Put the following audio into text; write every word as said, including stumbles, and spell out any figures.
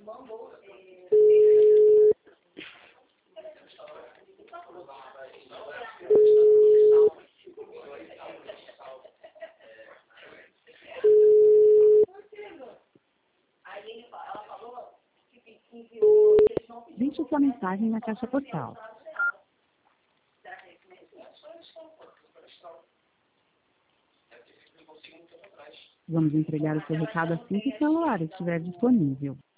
Deixe sua mensagem na caixa postal. Vamos entregar o seu recado assim que o celular estiver disponível.